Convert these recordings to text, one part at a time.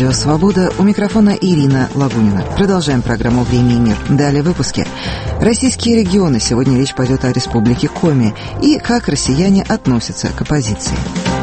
Радио «Свобода», у микрофона Ирина Лагунина. Продолжаем программу «Время и мир». Далее в выпуске. Российские регионы. Сегодня речь пойдет о республике Коми и как россияне относятся к оппозиции.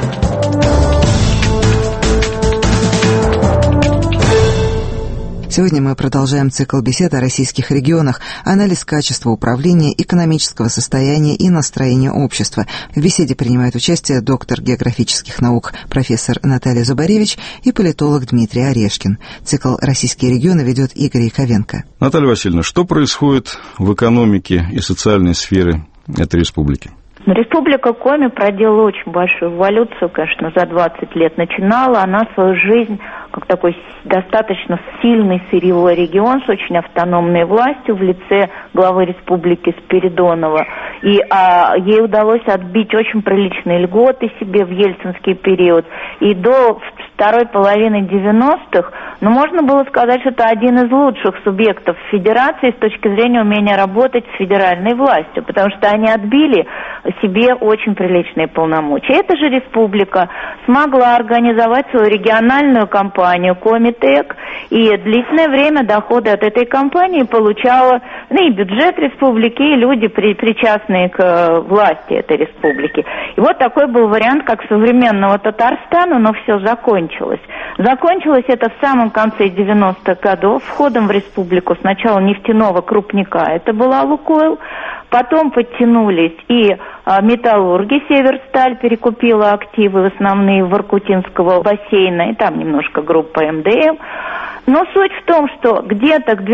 Сегодня мы продолжаем цикл бесед о российских регионах, анализ качества управления, экономического состояния и настроения общества. В беседе принимает участие доктор географических наук профессор Наталья Зубаревич и политолог Дмитрий Орешкин. Цикл «Российские регионы» ведет Игорь Яковенко. Наталья Васильевна, что происходит в экономике и социальной сфере этой республики? Республика Коми проделала очень большую эволюцию, конечно, за 20 лет начинала. Она свою жизнь как такой достаточно сильный сырьевой регион с очень автономной властью в лице главы республики Спиридонова. И ей удалось отбить очень приличные льготы себе в ельцинский период. И до второй половины 90-х, можно было сказать, что это один из лучших субъектов федерации с точки зрения умения работать с федеральной властью, потому что они отбили себе очень приличные полномочия. Эта же республика смогла организовать свою региональную компанию Комитек, и длительное время доходы от этой компании получала и бюджет республики, и люди, причастные к власти этой республики. И вот такой был вариант, как современного Татарстана, но все закончилось. Закончилось это в самом конце 90-х годов входом в республику сначала нефтяного крупника, это была «Лукойл», потом подтянулись и металлурги, Северсталь перекупила активы основные Воркутинского бассейна, и там немножко группа МДМ. Но суть в том, что где-то к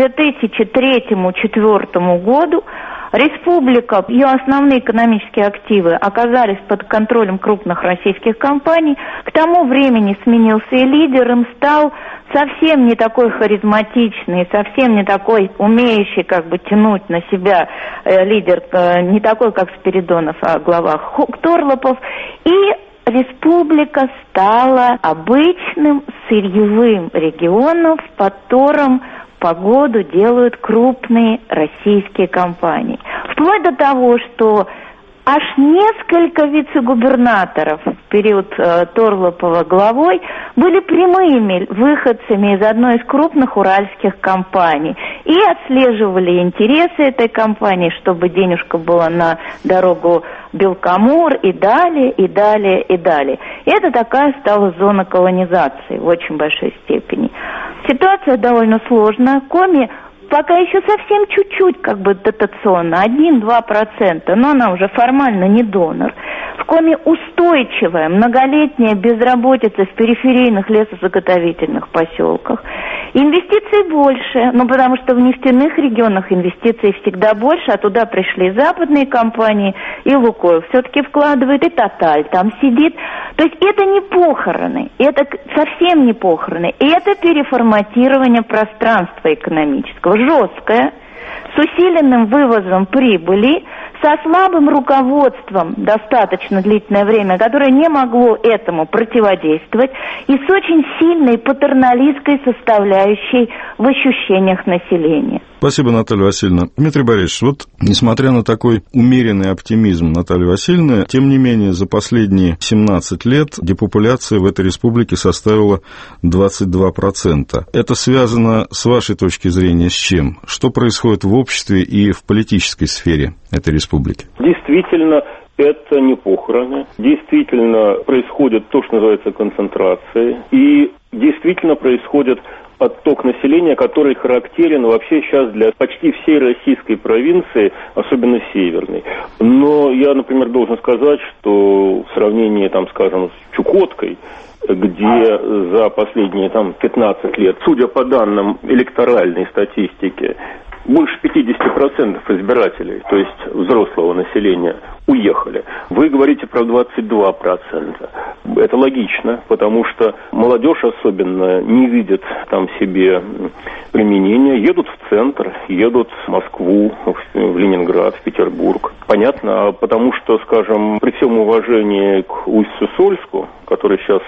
2003-2004 году республика, ее основные экономические активы оказались под контролем крупных российских компаний. К тому времени сменился и лидер, им стал совсем не такой харизматичный, совсем не такой умеющий тянуть на себя лидер, не такой, как Спиридонов, а глава Торлопов. И республика стала обычным сырьевым регионом, в котором погоду делают крупные российские компании. Вплоть до того, что аж несколько вице-губернаторов в период Торлопова главой были прямыми выходцами из одной из крупных уральских компаний и отслеживали интересы этой компании, чтобы денежка была на дорогу Белкамур и далее, и далее, и далее. И это такая стала зона колонизации в очень большой степени. Ситуация довольно сложная. Коми пока еще совсем чуть-чуть дотационно, 1-2%, но она уже формально не донор. В Коми устойчивая многолетняя безработица в периферийных лесозаготовительных поселках. Инвестиций больше, потому что в нефтяных регионах инвестиций всегда больше, а туда пришли западные компании, и «Лукойл» все-таки вкладывает, и «Тоталь» там сидит. То есть это не похороны, это совсем не похороны, это переформатирование пространства экономического, жесткое, с усиленным вывозом прибыли, со слабым руководством достаточно длительное время, которое не могло этому противодействовать, и с очень сильной патерналистской составляющей в ощущениях населения. Спасибо, Наталья Васильевна. Дмитрий Борисович, несмотря на такой умеренный оптимизм Натальи Васильевны, тем не менее, за последние 17 лет депопуляция в этой республике составила 22%. Это связано, с вашей точки зрения, с чем? Что происходит в обществе и в политической сфере этой республики? Действительно, это не похороны. Действительно, происходит то, что называется концентрацией. И действительно происходит отток населения, который характерен вообще сейчас для почти всей российской провинции, особенно северной. Но я, например, должен сказать, что в сравнении, с Чукоткой, где за последние 15 лет, судя по данным электоральной статистики, больше 50% избирателей, то есть взрослого населения, уехали. Вы говорите про 22%. Это логично, потому что молодежь особенно не видит там себе применения. Едут в центр, едут в Москву, в Ленинград, в Петербург. Понятно, потому что, при всем уважении к Усть-Сысольску, который сейчас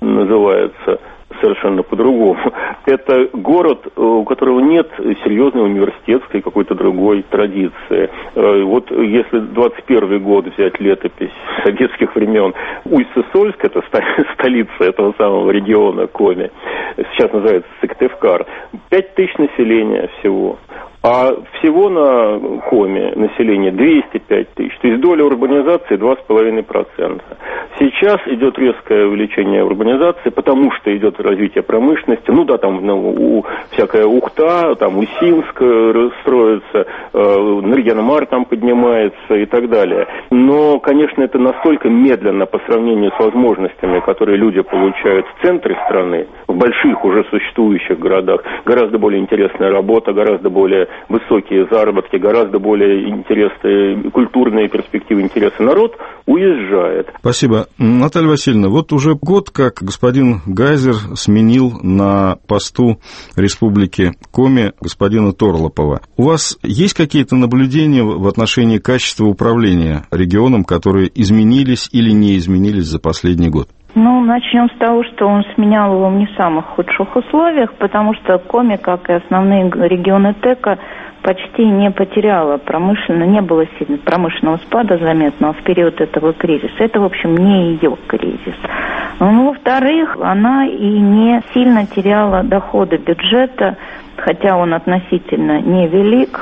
называется совершенно по-другому. Это город, у которого нет серьезной университетской какой-то другой традиции. Вот если 21 год взять летопись советских времен, Усть-Сысольск, это столица этого самого региона Коми, сейчас называется Сыктывкар, 5000 населения всего. А всего на Коми население 205 тысяч. То есть доля урбанизации 2,5%. Сейчас идет резкое увеличение урбанизации, потому что идет развитие промышленности. Ну да, там всякая Ухта, там Усинск строится, Нарьян-Мар там поднимается и так далее. Но, конечно, это настолько медленно по сравнению с возможностями, которые люди получают в центре страны, в больших уже существующих городах. Гораздо более интересная работа, гораздо более высокие заработки, гораздо более интересные культурные перспективы, интересы. Народ уезжает. Спасибо. Наталья Васильевна, вот уже год, как господин Гайзер сменил на посту Республики Коми господина Торлопова. У вас есть какие-то наблюдения в отношении качества управления регионом, которые изменились или не изменились за последний год? Ну, начнем с того, что он сменял его в не самых худших условиях, потому что Коми, как и основные регионы ТЭКа, почти не потеряла промышленно, не было сильно промышленного спада заметного в период этого кризиса. Это, в общем, не ее кризис. Ну, во-вторых, она и не сильно теряла доходы бюджета, хотя он относительно невелик,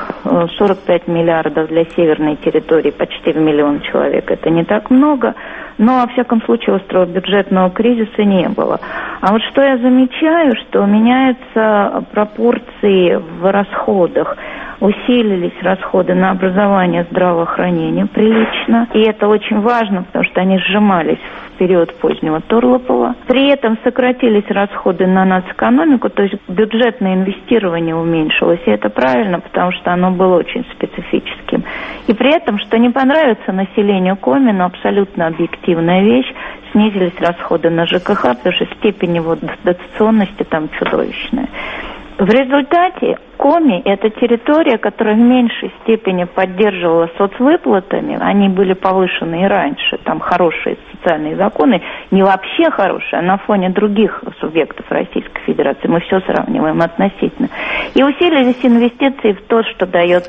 45 миллиардов для северной территории, почти в 1 миллион человек, это не так много, но, во всяком случае, острого бюджетного кризиса не было. А вот что я замечаю, что меняются пропорции в расходах. Усилились расходы на образование, здравоохранение прилично, и это очень важно, потому что они сжимались в период позднего Торлопова. При этом сократились расходы на нацэкономику, то есть бюджетное инвестирование уменьшилось, и это правильно, потому что оно было очень специфическим. И при этом, что не понравится населению Коми, но абсолютно объективная вещь, снизились расходы на ЖКХ, потому что степень его дотационности там чудовищная. В результате Коми – это территория, которая в меньшей степени поддерживала соцвыплатами. Они были повышены и раньше. Там хорошие социальные законы. Не вообще хорошие, а на фоне других субъектов Российской Федерации. Мы все сравниваем относительно. И усилились инвестиции в то, что дает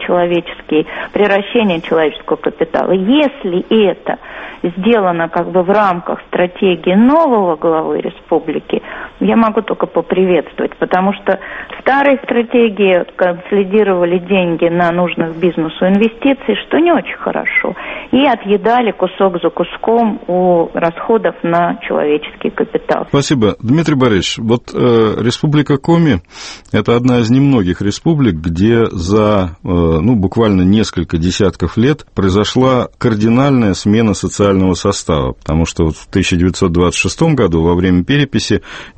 приращение человеческого капитала. Если это сделано как бы в рамках стратегии нового главы республики, я могу только поприветствовать, потому что старой стратегии консолидировали деньги на нужных бизнесу инвестиций, что не очень хорошо, и отъедали кусок за куском у расходов на человеческий капитал. Спасибо. Дмитрий Борисович, вот Республика Коми – это одна из немногих республик, где за буквально несколько десятков лет произошла кардинальная смена социального состава, потому что в 1926 году во время переписи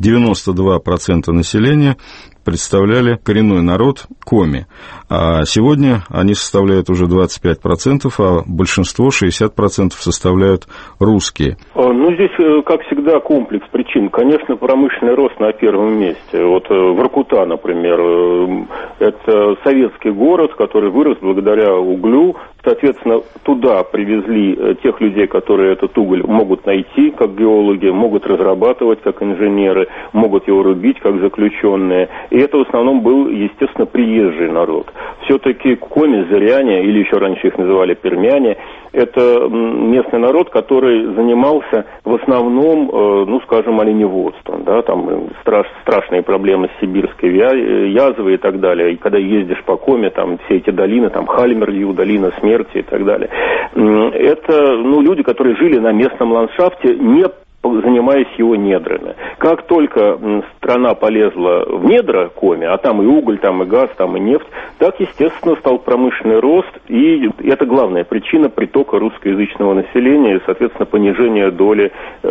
92% населения представляли коренной народ Коми, а сегодня они составляют уже 25%, а большинство, 60%, составляют русские. Ну, здесь, как всегда, комплекс причин. Конечно, промышленный рост на первом месте. Вот Воркута, например, это советский город, который вырос благодаря углю. Соответственно, туда привезли тех людей, которые этот уголь могут найти, как геологи, могут разрабатывать, как инженеры, могут его рубить, как заключенные. И это в основном был, естественно, приезжий народ. Все-таки коми, зыряне, или еще раньше их называли пермяне, это местный народ, который занимался в основном, оленеводством. Да, там страшные проблемы с сибирской язвой и так далее. И когда ездишь по Коми, там все эти долины, там Хальмердью, долина смерти и так далее. Это люди, которые жили на местном ландшафте, не занимаясь его недрами. Как только страна полезла в недра Коми, а там и уголь, там и газ, там и нефть, так, естественно, стал промышленный рост, и это главная причина притока русскоязычного населения и, соответственно, понижения доли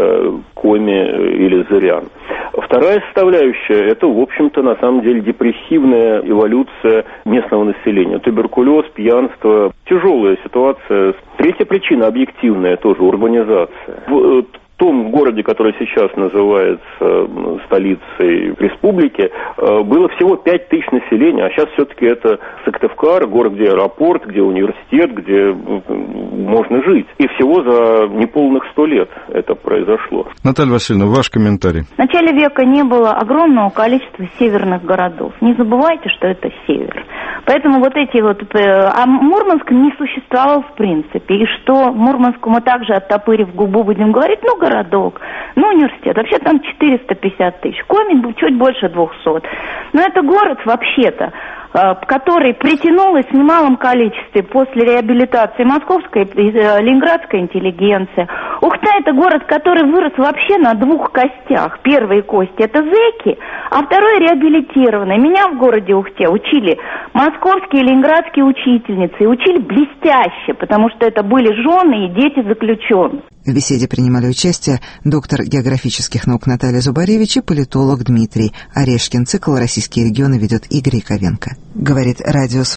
Коми или зырян. Вторая составляющая – это, в общем-то, на самом деле депрессивная эволюция местного населения. Туберкулез, пьянство, тяжелая ситуация. Третья причина объективная тоже – урбанизация. том городе, который сейчас называется столицей республики, было всего 5 тысяч населения, а сейчас все-таки это Сыктывкар, город, где аэропорт, где университет, где можно жить. И всего за неполных 100 лет это произошло. Наталья Васильевна, ваш комментарий. В начале века не было огромного количества северных городов. Не забывайте, что это север. Поэтому вот эти вот... А Мурманск не существовал в принципе. И что Мурманску мы также, оттопырив губу, будем говорить, городок, университет. Вообще там 450 тысяч. Комень чуть больше 200. Но это город вообще-то, который притянулась в немалом количестве после реабилитации московской и ленинградской интеллигенции. Ухта – это город, который вырос вообще на 2 костях. Первые кости – это зэки, а второй – реабилитированные. Меня в городе Ухте учили московские и ленинградские учительницы. И учили блестяще, потому что это были жены и дети заключенных. В беседе принимали участие доктор географических наук Наталья Зубаревич и политолог Дмитрий Орешкин. Цикл «Российские регионы» ведет Игорь Яковенко. Говорит Радио